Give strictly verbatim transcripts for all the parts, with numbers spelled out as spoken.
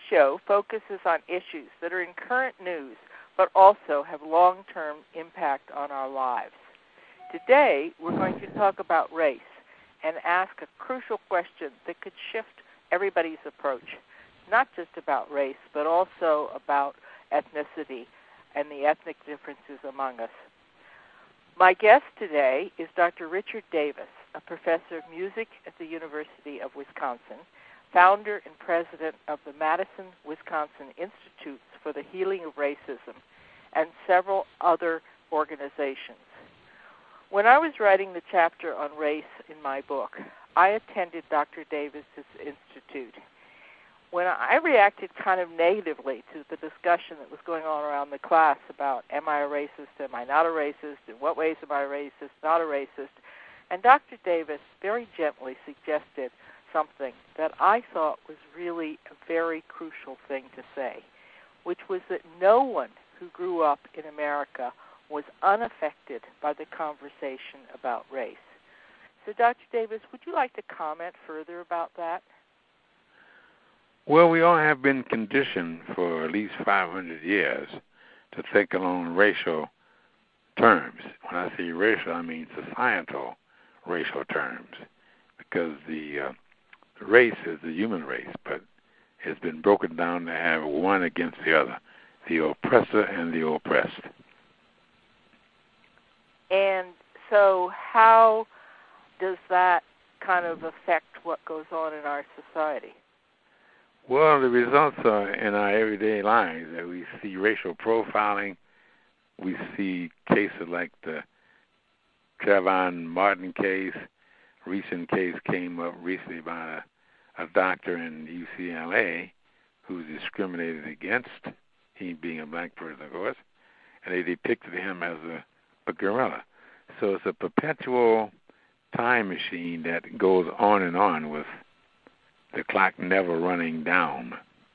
show focuses on issues that are in current news but also have long-term impact on our lives. Today, we're going to talk about race and ask a crucial question that could shift everybody's approach, not just about race, but also about ethnicity and the ethnic differences among us. My guest today is Doctor Richard Davis, a professor of music at the University of Wisconsin, founder and president of the Madison, Wisconsin Institutes for the Healing of Racism, and several other organizations. When I was writing the chapter on race in my book, I attended Doctor Davis's institute. When I reacted kind of negatively to the discussion that was going on around the class about, am I a racist, am I not a racist, in what ways am I a racist, not a racist, and Doctor Davis very gently suggested something that I thought was really a very crucial thing to say, which was that no one who grew up in America was unaffected by the conversation about race. So, Doctor Davis, would you like to comment further about that? Well, we all have been conditioned for at least five hundred years to think along racial terms. When I say racial, I mean societal racial terms, because the uh, race is the human race, but it's been broken down to have one against the other, the oppressor and the oppressed. And so how does that kind of affect what goes on in our society? Well, the results are in our everyday lives that we see racial profiling. We see cases like the Trayvon Martin case. Recent case came up recently by a, a doctor in U C L A who was discriminated against, he being a black person, of course, and they depicted him as a, a gorilla. So it's a perpetual time machine that goes on and on with the clock never running down.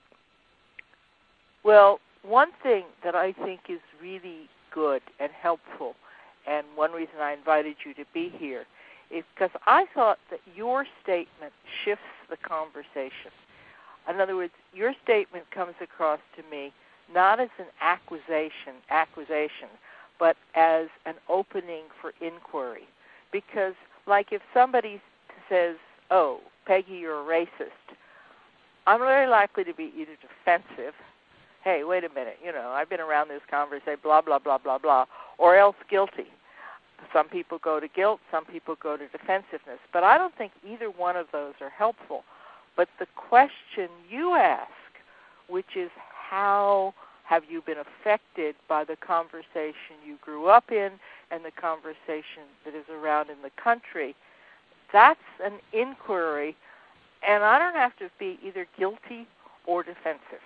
Well, one thing that I think is really good and helpful, and one reason I invited you to be here, is because I thought that your statement shifts the conversation. In other words, your statement comes across to me not as an accusation, accusation, but as an opening for inquiry. Because, like, if somebody says, oh, Peggy, you're a racist, I'm very likely to be either defensive, hey, wait a minute, you know, I've been around this conversation, blah, blah, blah, blah, blah, or else guilty. Some people go to guilt, some people go to defensiveness. But I don't think either one of those are helpful. But the question you ask, which is how have you been affected by the conversation you grew up in and the conversation that is around in the country, that's an inquiry, and I don't have to be either guilty or defensive.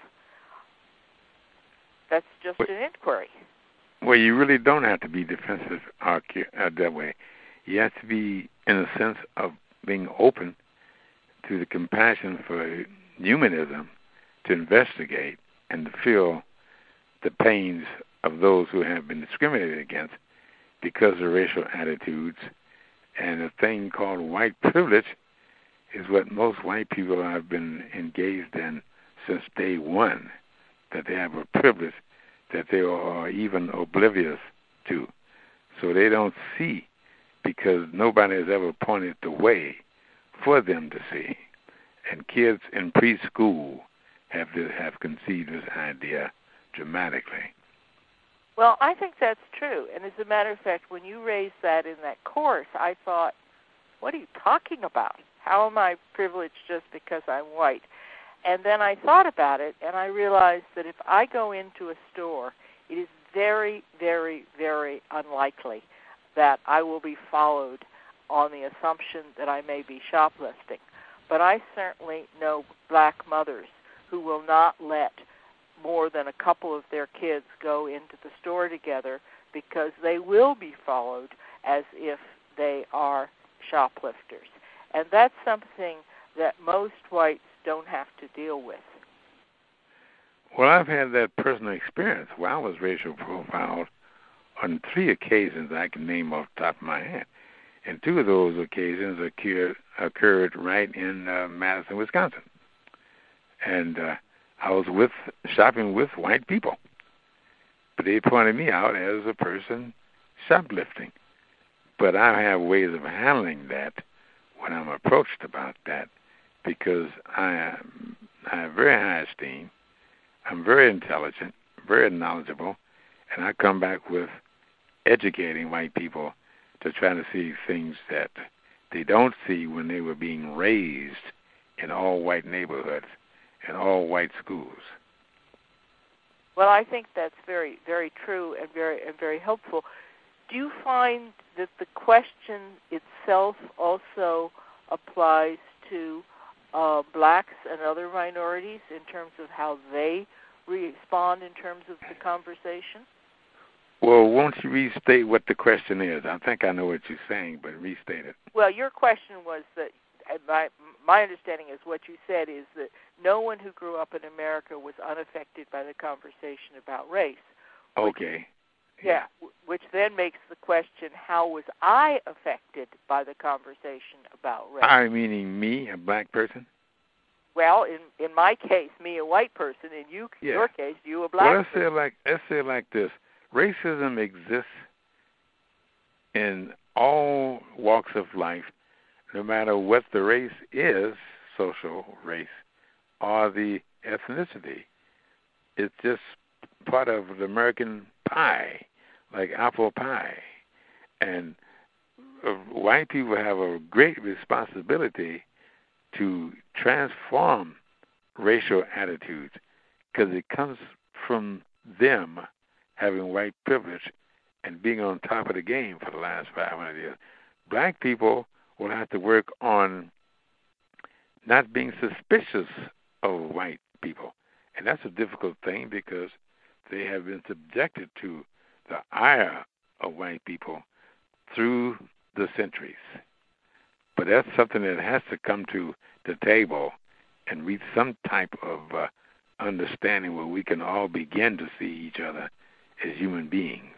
That's just an inquiry. Well, you really don't have to be defensive uh, that way. You have to be, in a sense, of being open to the compassion for humanism, to investigate and to feel the pains of those who have been discriminated against because of racial attitudes. And a thing called white privilege is what most white people have been engaged in since day one, that they have a privilege that they are even oblivious to. So they don't see because nobody has ever pointed the way for them to see. And kids in preschool have this, have conceived this idea dramatically. Well, I think that's true. And as a matter of fact, when you raised that in that course, I thought, what are you talking about? How am I privileged just because I'm white? And then I thought about it, and I realized that if I go into a store, it is very, very, very unlikely that I will be followed on the assumption that I may be shoplifting. But I certainly know black mothers who will not let more than a couple of their kids go into the store together because they will be followed as if they are shoplifters. And that's something that most whites don't have to deal with. Well, I've had that personal experience where I was racial profiled on three occasions I can name off the top of my head. And two of those occasions occurred, occurred right in uh, Madison, Wisconsin. And uh, I was with shopping with white people, but they pointed me out as a person shoplifting. But I have ways of handling that when I'm approached about that, because I am I have very high esteem. I'm very intelligent, very knowledgeable, and I come back with educating white people to try to see things that they don't see when they were being raised in all white neighborhoods and all white schools. Well, I think that's very, very true and very and very helpful. Do you find that the question itself also applies to uh, blacks and other minorities in terms of how they respond in terms of the conversation? Well, won't you restate what the question is? I think I know what you're saying, but restate it. Well, your question was that, my, my understanding is what you said is that no one who grew up in America was unaffected by the conversation about race. Okay. Which, yeah, which then makes the question, how was I affected by the conversation about race? I, meaning me, a black person? Well, in in my case, me, a white person. In you, yeah. your case, you, a black well, let's person. Say it like, let's say it like this. Racism exists in all walks of life, no matter what the race is, social race, or the ethnicity. It's just part of the American pie, like apple pie. And uh, white people have a great responsibility to transform racial attitudes, because it comes from them having white privilege and being on top of the game for the last five hundred years. Black people will have to work on not being suspicious of white people. And that's a difficult thing, because they have been subjected to the ire of white people through the centuries. But that's something that has to come to the table and reach some type of uh, understanding where we can all begin to see each other as human beings.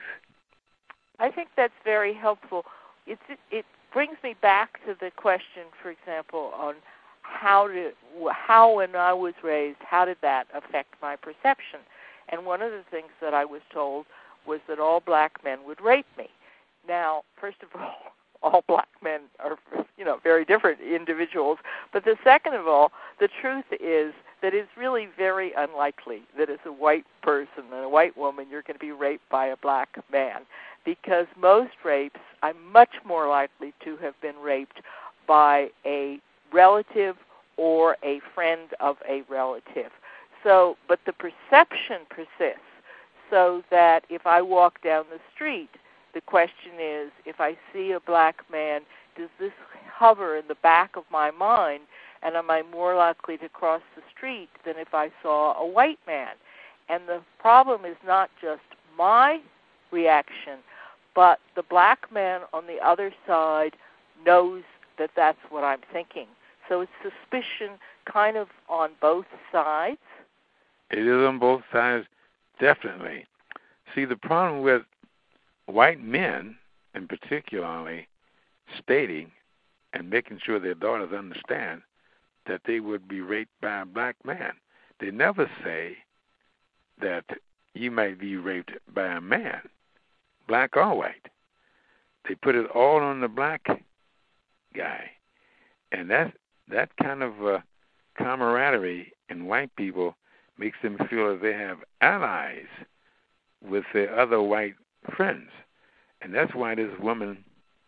I think that's very helpful. It's, it, it brings me back to the question, for example, on how did, how when I was raised, how did that affect my perception? And one of the things that I was told was that all black men would rape me. Now, first of all, all black men are, you know, very different individuals. But the second of all, the truth is that it's really very unlikely that as a white person and a white woman you're going to be raped by a black man, because most rapes, I'm much more likely to have been raped by a relative or a friend of a relative. So, but the perception persists, so that if I walk down the street, the question is, if I see a black man, does this hover in the back of my mind, and am I more likely to cross the street than if I saw a white man? And the problem is not just my reaction, but the black man on the other side knows that that's what I'm thinking. So it's suspicion kind of on both sides. It is on both sides, definitely. See, the problem with white men, in particularly, stating and making sure their daughters understand that they would be raped by a black man. They never say that you might be raped by a man, black or white. They put it all on the black guy. And that, that kind of uh, camaraderie in white people makes them feel that they have allies with their other white friends. And that's why this woman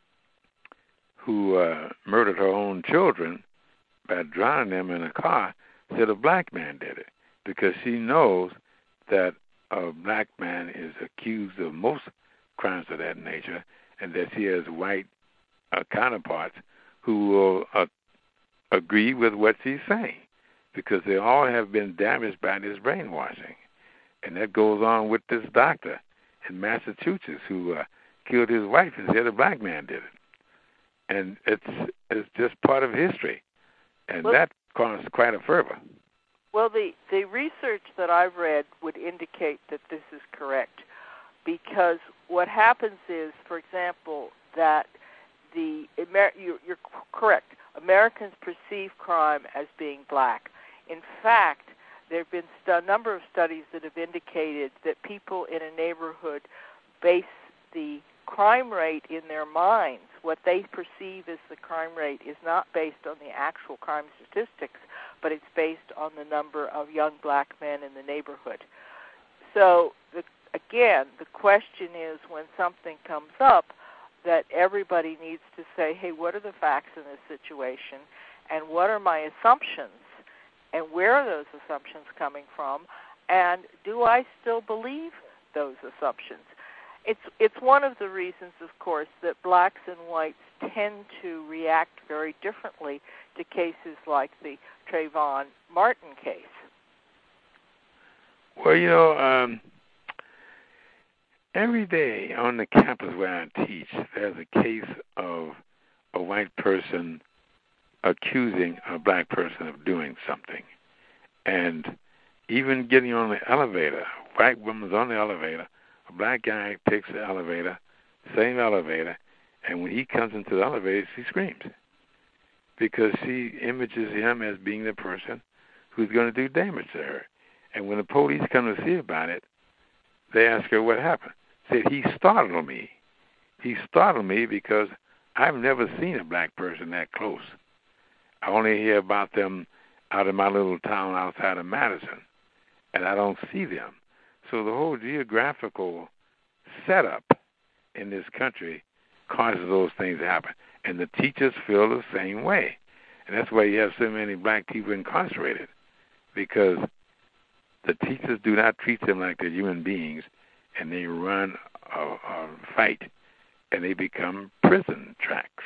who uh, murdered her own children by drowning them in a car said a black man did it, because she knows that a black man is accused of most crimes of that nature, and that she has white uh, counterparts who will uh, agree with what she's saying, because they all have been damaged by this brainwashing. And that goes on with this doctor in Massachusetts who uh, killed his wife and said a black man did it. And it's it's just part of history. And well, that caused quite a fervor. Well, the, the research that I've read would indicate that this is correct, because what happens is, for example, that the Amer- you're, you're correct. Americans perceive crime as being black. In fact, there have been a number of studies that have indicated that people in a neighborhood base the crime rate in their minds. What they perceive as the crime rate is not based on the actual crime statistics, but it's based on the number of young black men in the neighborhood. So, the, again, the question is, when something comes up, that everybody needs to say, hey, what are the facts in this situation, and what are my assumptions, and where are those assumptions coming from, and do I still believe those assumptions? It's it's one of the reasons, of course, that blacks and whites tend to react very differently to cases like the Trayvon Martin case. Well, you know, um, every day on the campus where I teach, there's a case of a white person accusing a black person of doing something. And even getting on the elevator, a white woman's on the elevator, a black guy takes the elevator, same elevator, and when he comes into the elevator, she screams because she images him as being the person who's going to do damage to her. And when the police come to see about it, they ask her what happened. Said, he startled me. He startled me because I've never seen a black person that close. I only hear about them out in my little town outside of Madison, and I don't see them. So the whole geographical setup in this country causes those things to happen. And the teachers feel the same way. And that's why you have so many black people incarcerated, because the teachers do not treat them like they're human beings, and they run a, a fight, and they become prison tracks.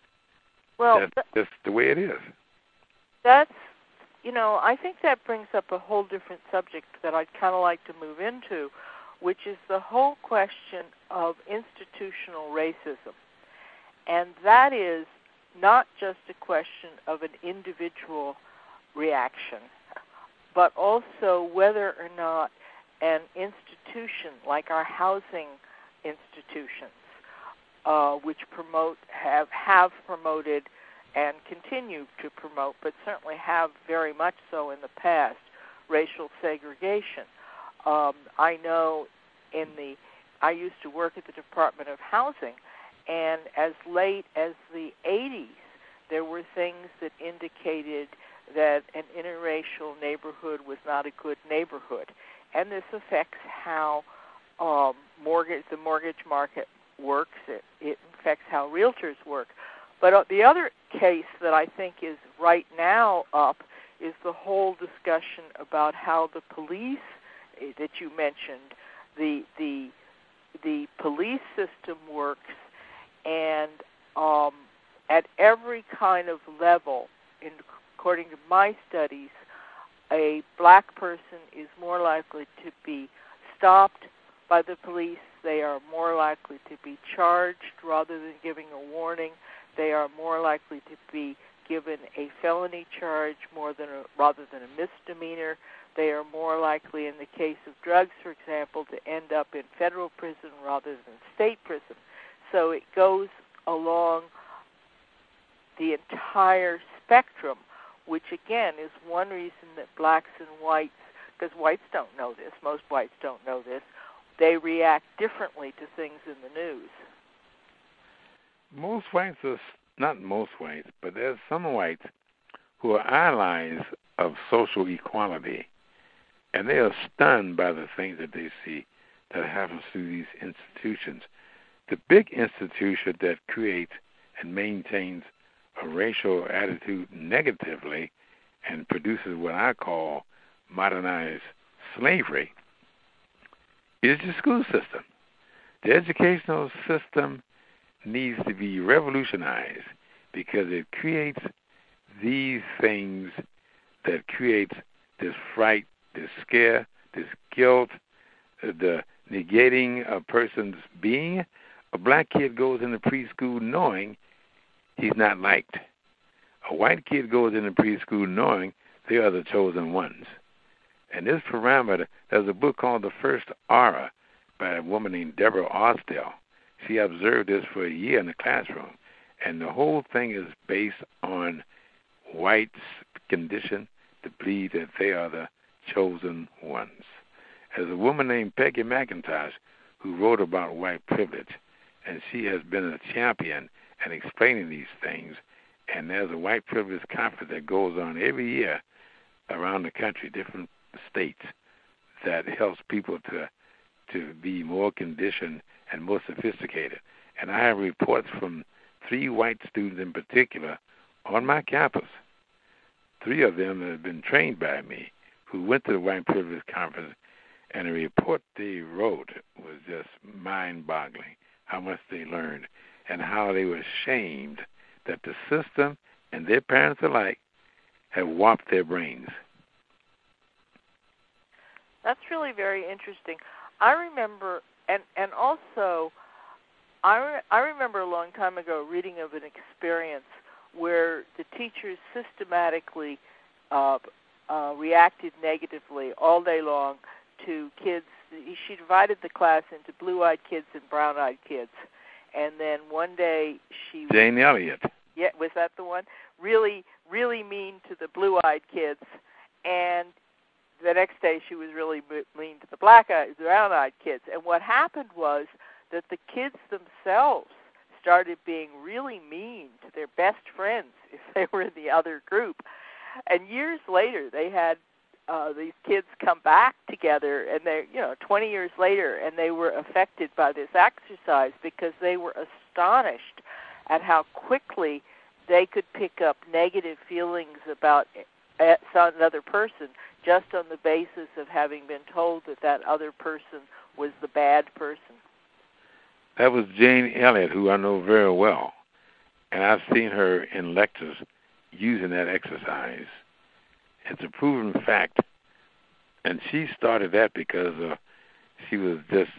Well, that's just the way it is. That's, you know, I think that brings up a whole different subject that I'd kind of like to move into, which is the whole question of institutional racism. And that is not just a question of an individual reaction, but also whether or not an institution like our housing institutions, uh, which promote have have promoted and continue to promote, but certainly have very much so in the past, racial segregation. Um, I know in the I used to work at the Department of Housing, and as late as the eighties, there were things that indicated that an interracial neighborhood was not a good neighborhood. And this affects how um, mortgage the mortgage market works. It, it affects how realtors work. But uh, the other case that I think is right now up is the whole discussion about how the police uh, that you mentioned, the the the police system works, and um, at every kind of level, in, according to my studies, a black person is more likely to be stopped by the police. They are more likely to be charged rather than giving a warning. They are more likely to be given a felony charge more than a, rather than a misdemeanor. They are more likely, in the case of drugs, for example, to end up in federal prison rather than state prison. So it goes along the entire spectrum, which, again, is one reason that blacks and whites, because whites don't know this, most whites don't know this, they react differently to things in the news. Most whites are, not most whites, but there's some whites who are allies of social equality, and they are stunned by the things that they see that happens through these institutions. The big institution that creates and maintains a racial attitude negatively and produces what I call modernized slavery is the school system. The educational system needs to be revolutionized because it creates these things that creates this fright, this scare, this guilt, the negating a person's being. A black kid goes into preschool knowing he's not liked. A white kid goes into preschool knowing they are the chosen ones. And this parameter, there's a book called The First Aura by a woman named Deborah Austell. She observed this for a year in the classroom. And the whole thing is based on whites' condition to believe that they are the chosen ones. There's a woman named Peggy McIntosh who wrote about white privilege, and she has been a champion in explaining these things. And there's a white privilege conference that goes on every year around the country, different states, that helps people to to be more conditioned and more sophisticated. And I have reports from three white students in particular on my campus. Three of them have been trained by me, who went to the White Privilege Conference, and the report they wrote was just mind-boggling, how much they learned and how they were ashamed that the system and their parents alike have warped their brains. That's really very interesting. I remember, and, and also, I, re- I remember a long time ago reading of an experience where the teachers systematically uh, uh, reacted negatively all day long to kids. She divided the class into blue-eyed kids and brown-eyed kids. And then one day she... Jane Elliott. Yeah, was that the one? Really, really mean to the blue-eyed kids. And the next day she was really mean to the black-eyed, brown-eyed kids. And what happened was that the kids themselves started being really mean to their best friends if they were in the other group. And years later, they had uh, these kids come back together, and they, you know, twenty years later, and they were affected by this exercise because they were astonished at how quickly they could pick up negative feelings about another person just on the basis of having been told that that other person was the bad person. That was Jane Elliott, who I know very well, and I've seen her in lectures using that exercise. It's a proven fact, and she started that because uh, she was just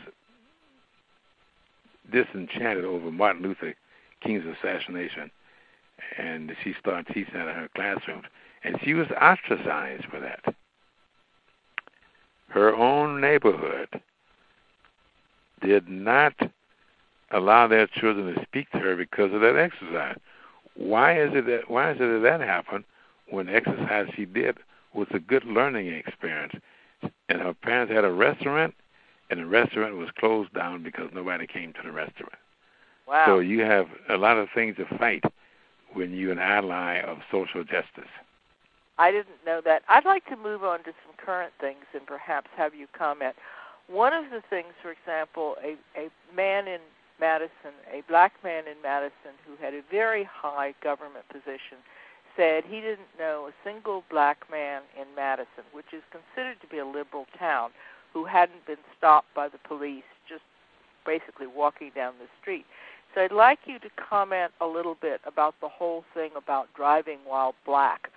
disenchanted over Martin Luther King's assassination, and she started teaching that in her classrooms, and she was ostracized for that. Her own neighborhood did not allow their children to speak to her because of that exercise. Why is it that why is it that, that happened when the exercise she did was a good learning experience? And her parents had a restaurant, and the restaurant was closed down because nobody came to the restaurant. Wow. So you have a lot of things to fight when you're an ally of social justice. I didn't know that. I'd like to move on to some current things and perhaps have you comment. One of the things, for example, a, a man in Madison, a black man in Madison who had a very high government position, said he didn't know a single black man in Madison, which is considered to be a liberal town, who hadn't been stopped by the police just basically walking down the street. So I'd like you to comment a little bit about the whole thing about driving while black.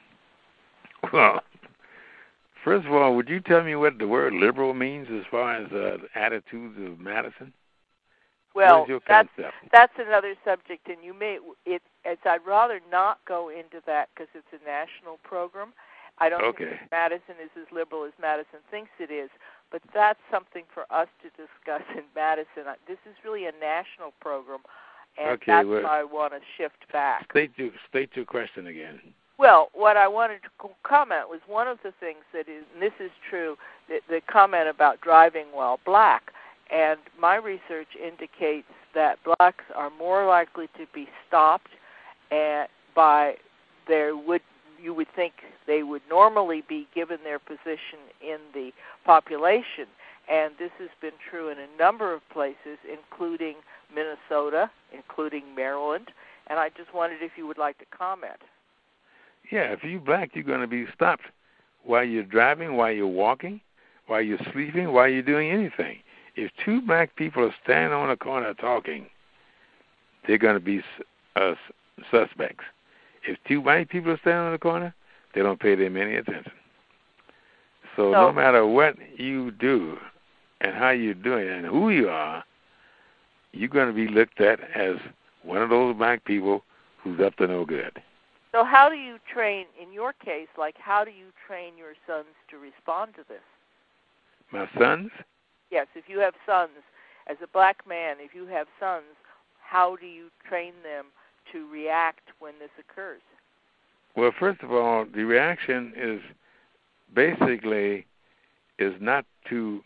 Well, first of all, would you tell me what the word liberal means as far as uh, attitudes of Madison? Well, that's, concept? that's another subject, and you may. It, it's, I'd rather not go into that because it's a national program. I don't okay. think Madison is as liberal as Madison thinks it is, but that's something for us to discuss in Madison. This is really a national program, and okay, that's well, why I want to shift back. State your, state your question again. Well, what I wanted to comment was one of the things that is, and this is true, the, the comment about driving while black. And my research indicates that blacks are more likely to be stopped at, by their would you would think they would normally be given their position in the population. And this has been true in a number of places, including Minnesota, including Maryland. And I just wondered if you would like to comment. Yeah, if you're black, you're going to be stopped while you're driving, while you're walking, while you're sleeping, while you're doing anything. If two black people are standing on a corner talking, they're going to be uh, suspects. If two white people are standing on the corner, they don't pay them any attention. So, so no matter what you do and how you're doing it and who you are, you're going to be looked at as one of those black people who's up to no good. So how do you train, in your case, like how do you train your sons to respond to this? My sons? Yes, if you have sons, as a black man, if you have sons, how do you train them to react when this occurs? Well, first of all, the reaction is basically is not to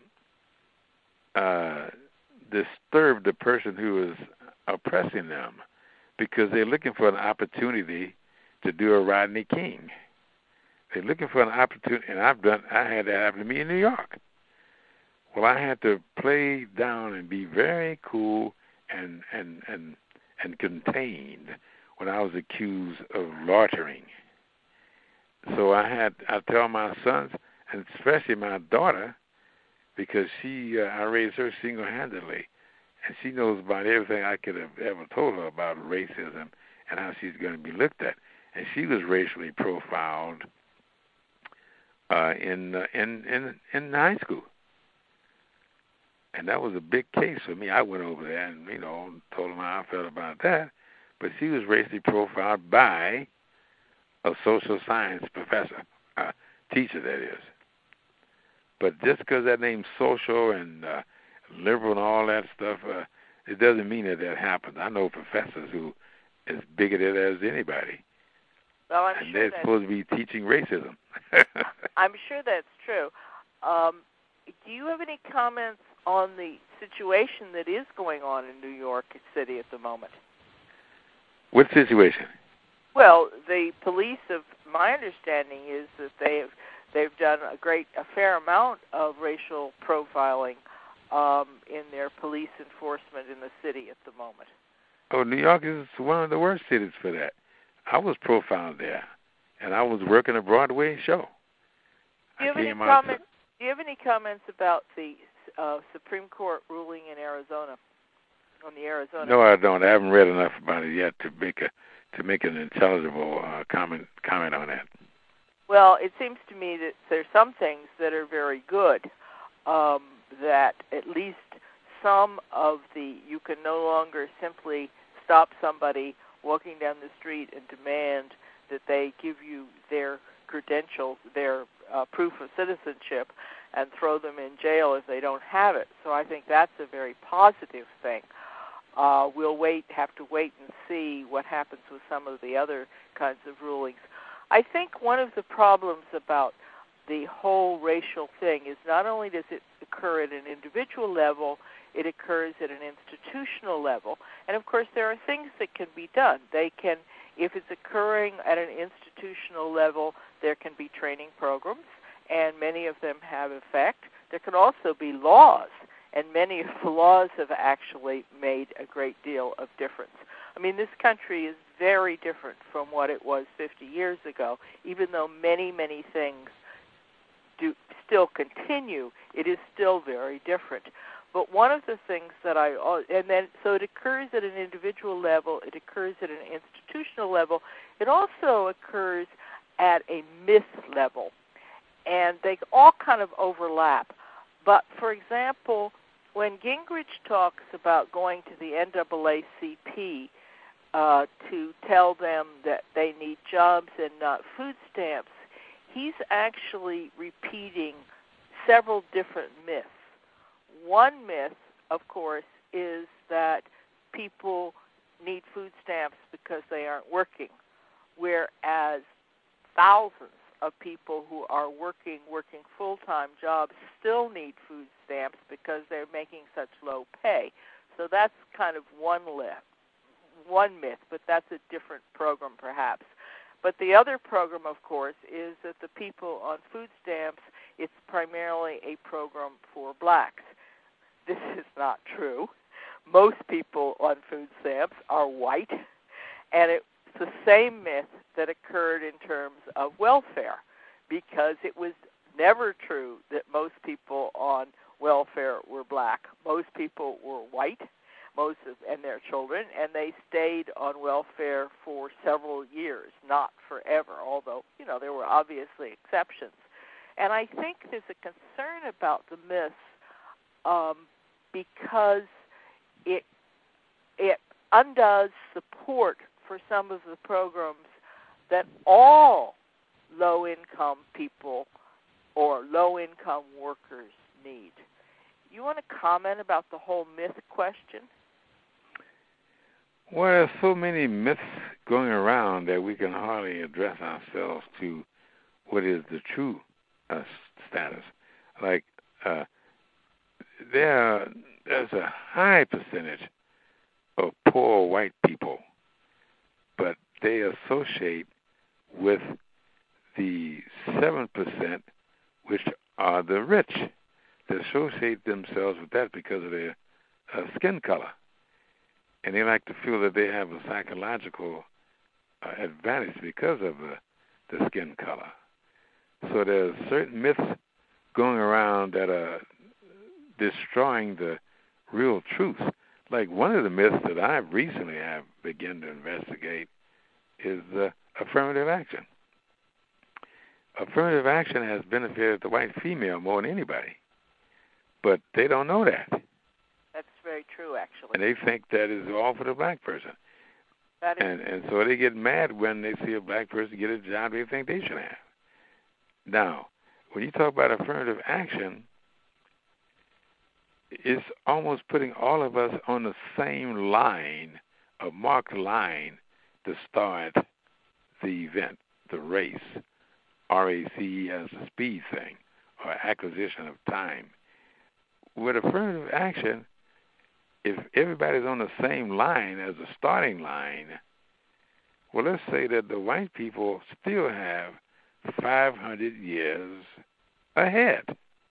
uh, disturb the person who is oppressing them, because they're looking for an opportunity to do a Rodney King. They're looking for an opportunity, and I've done. I had that happen to me in New York. Well, I had to play down and be very cool and and and and contained when I was accused of loitering. So I had I tell my sons, and especially my daughter, because she uh, I raised her single-handedly, and she knows about everything I could have ever told her about racism and how she's going to be looked at. And she was racially profiled uh, in, uh, in in in high school. And that was a big case for me. I went over there and, you know, told them how I felt about that. But she was racially profiled by a social science professor, uh, teacher, that is. But just because that name's social and uh, liberal and all that stuff, uh, it doesn't mean that that happens. I know professors who is bigoted as anybody. Well, I'm and sure they're that's, supposed to be teaching racism. I'm sure that's true. Um, do you have any comments on the situation that is going on in New York City at the moment? What situation? Well, the police, of my understanding, is that they've they've done a great, a fair amount of racial profiling um, in their police enforcement in the city at the moment. Oh, New York is one of the worst cities for that. I was profiled there, and I was working a Broadway show. Do you have, any, comment, to, do you have any comments about the uh, Supreme Court ruling in Arizona, on the Arizona? No, I don't. I haven't read enough about it yet to make a to make an intelligible uh, comment comment on that. Well, it seems to me that there's some things that are very good. Um, that at least some of the you can no longer simply stop somebody walking down the street and demand that they give you their credentials, their uh, proof of citizenship, and throw them in jail if they don't have it. So I think that's a very positive thing. Uh, we'll wait, have to wait and see what happens with some of the other kinds of rulings. I think one of the problems about the whole racial thing is not only does it occur at an individual level, it occurs at an institutional level. And, of course, there are things that can be done. They can, if it's occurring at an institutional level, there can be training programs, and many of them have effect. There can also be laws, and many of the laws have actually made a great deal of difference. I mean, this country is very different from what it was fifty years ago. Even though many, many things do still continue, it is still very different. But one of the things that I, and then, so it occurs at an individual level, it occurs at an institutional level, it also occurs at a myth level. And they all kind of overlap. But, for example, when Gingrich talks about going to the N double A C P uh, to tell them that they need jobs and not food stamps, he's actually repeating several different myths. One myth, of course, is that people need food stamps because they aren't working, whereas thousands of people who are working, working full-time jobs still need food stamps because they're making such low pay. So that's kind of one myth, one myth, but that's a different program perhaps. But the other program, of course, is that the people on food stamps, it's primarily a program for blacks. This is not true. Most people on food stamps are white, and it's the same myth that occurred in terms of welfare, because it was never true that most people on welfare were black. Most people were white, most of, and their children, and they stayed on welfare for several years, not forever, although, you know, there were obviously exceptions. And I think there's a concern about the myths um, because it it undoes support for some of the programs that all low-income people or low-income workers need. You want to comment about the whole myth question? Well, there's so many myths going around that we can hardly address ourselves to what is the true uh, status. Like uh, there, there's a high percentage of poor white people, but they associate with the seven percent, which are the rich. They associate themselves with that because of their uh, skin color. And they like to feel that they have a psychological uh, advantage because of the, the skin color. So there's certain myths going around that are destroying the real truth. Like one of the myths that I recently have begun to investigate is uh, affirmative action. Affirmative action has benefited the white female more than anybody, but they don't know that. That's very true, actually. And they think that is all for the black person. That is. And and so they get mad when they see a black person get a job they think they should have. Now, when you talk about affirmative action, it's almost putting all of us on the same line, a marked line, to start the event, the race, R A C E as a speed thing, or acquisition of time. With affirmative action, if everybody's on the same line as a starting line, well, let's say that the white people still have five hundred years ahead.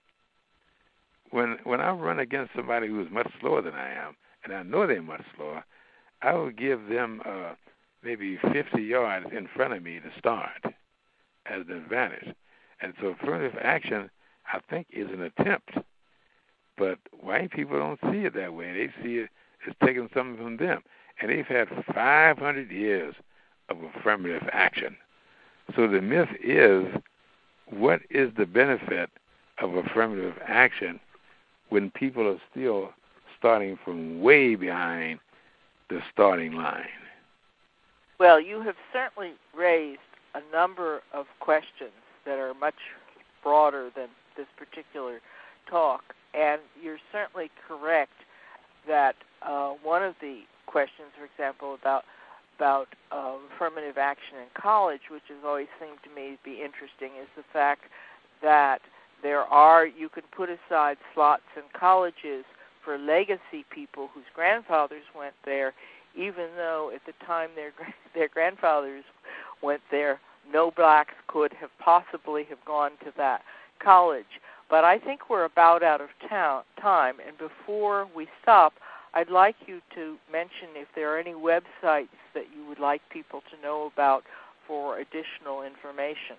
When when I run against somebody who is much slower than I am, and I know they're much slower, I will give them uh, maybe fifty yards in front of me to start as an advantage. And so affirmative action, I think, is an attempt. But white people don't see it that way. They see it as taking something from them. And they've had five hundred years of affirmative action. So the myth is, what is the benefit of affirmative action when people are still starting from way behind the starting line? Well, you have certainly raised a number of questions that are much broader than this particular talk, and you're certainly correct that uh, one of the questions, for example, about about uh, affirmative action in college, which has always seemed to me to be interesting, is the fact that there are, you can put aside slots in colleges for legacy people whose grandfathers went there, even though at the time their their grandfathers went there, no blacks could have possibly have gone to that college. But I think we're about out of town, time, and before we stop, I'd like you to mention if there are any websites that you would like people to know about for additional information.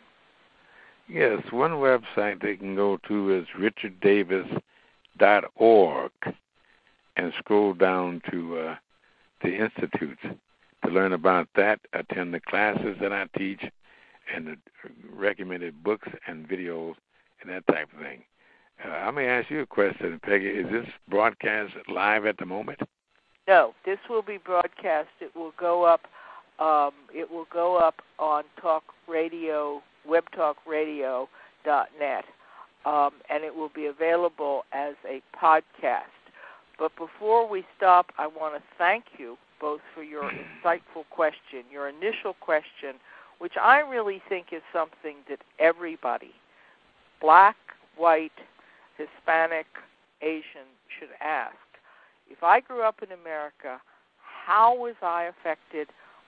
Yes, one website they can go to is richard davis dot org and scroll down to uh, the institutes to learn about that, attend the classes that I teach, and the recommended books and videos and that type of thing. Uh, I may ask you a question, Peggy. Is this broadcast live at the moment? No, this will be broadcast. It will go up. Um, it will go up on Talk Radio, web talk radio dot net, um, and it will be available as a podcast. But before we stop, I want to thank you both for your insightful question, your initial question, which I really think is something that everybody, black, white, Hispanic, Asian, should ask. If I grew up in America, how was I affected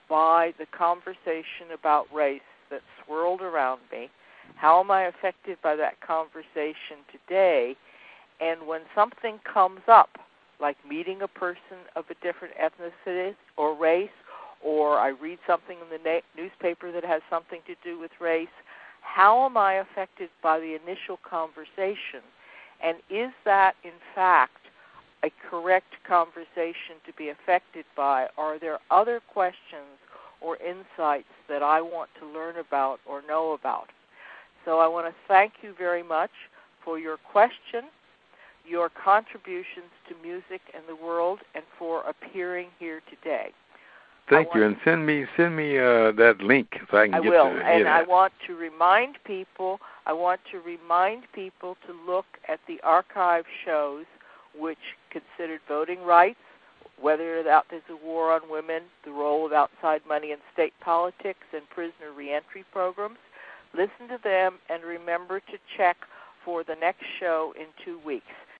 by the conversation about race that swirled around me? How am I affected by that conversation today? And when something comes up, like meeting a person of a different ethnicity or race, or I read something in the na- newspaper that has something to do with race, how am I affected by the initial conversation? And is that, in fact, a correct conversation to be affected by? Are there other questions or insights that I want to learn about or know about? So I want to thank you very much for your question, your contributions to music and the world, and for appearing here today. Thank you, and send me send me uh, that link so I can I get will, to hear and that. I want to remind people. I want to remind people to look at the archive shows, which considered voting rights, whether or not there's a war on women, the role of outside money in state politics, and prisoner reentry programs. listen to them, and remember to check for the next show in two weeks.